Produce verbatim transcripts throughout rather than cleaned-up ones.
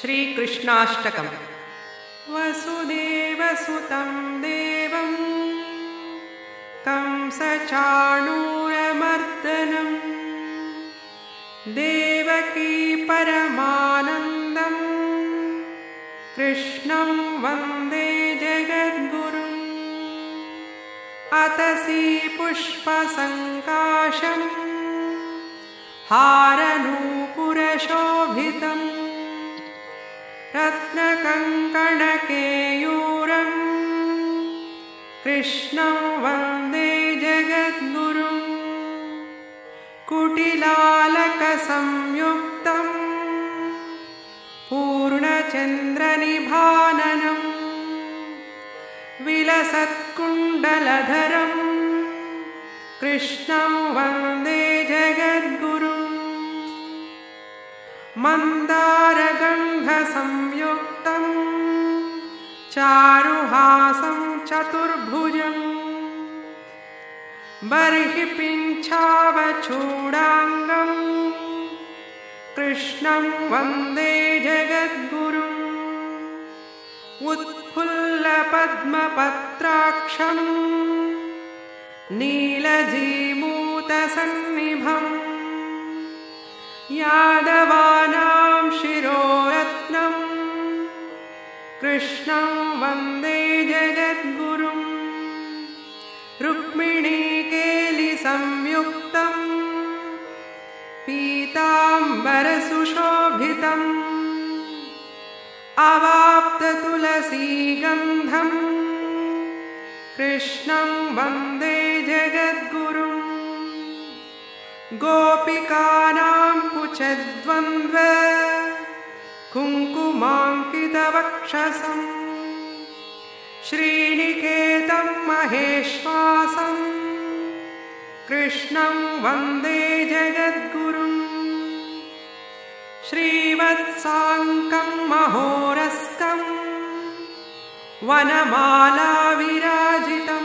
श्रीकृष्णाष्टकम्। वसुदेवसुतं देवं कंसचाणूरमर्दनं देवकी परमानन्दं कृष्णं वन्दे जगद्गुरुम्। अतसी पुष्पसङ्काशं हारनूपुरशोभितम् रत्नकङ्कणकेयूरं कृष्णं वन्दे जगद्गुरुम्। कुटिलालकसंयुक्तं पूर्णचन्द्रनिभाननं विलसत्कुण्डलधरं कृष्णं वन्दे जगद्गुरुम्। मन्दारगन्धसंयुक्तं चारुहासं चतुर्भुजं बर्हिपिञ्छावचूडाङ्गं कृष्णं वन्दे जगद्गुरुम्। उत्फुल्लपद्मपत्राक्षं नीलजीमूतसन्निभं यादवानां शिरोरत्नं कृष्णं वन्दे जगद्गुरुम्। रुक्मिणीकेलिसंयुक्तं पीताम्बरसुशोभितम् अवाप्ततुलसीगन्धं कृष्णं वन्दे जगद्गुरुम्। गोपिकानां कुचद्वन्द्व कुङ्कुमाङ्कितवक्षसं श्रीनिकेतं महेश्वासं कृष्णं वन्दे जगद्गुरुम्। श्रीवत्साङ्कं महोरस्कं वनमालाविराजितं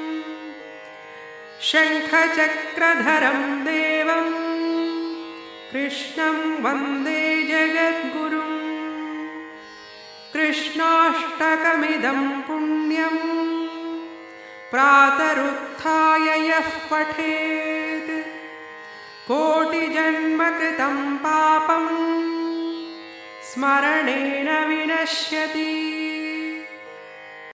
शङ्खचक्रधरं देवं कृष्णं वन्दे जगद्गुरुम्। कृष्णाष्टकमिदं पुण्यं प्रातरुत्थाय यः पठेत् कोटिजन्मकृतं पापं स्मरणेन विनश्यति।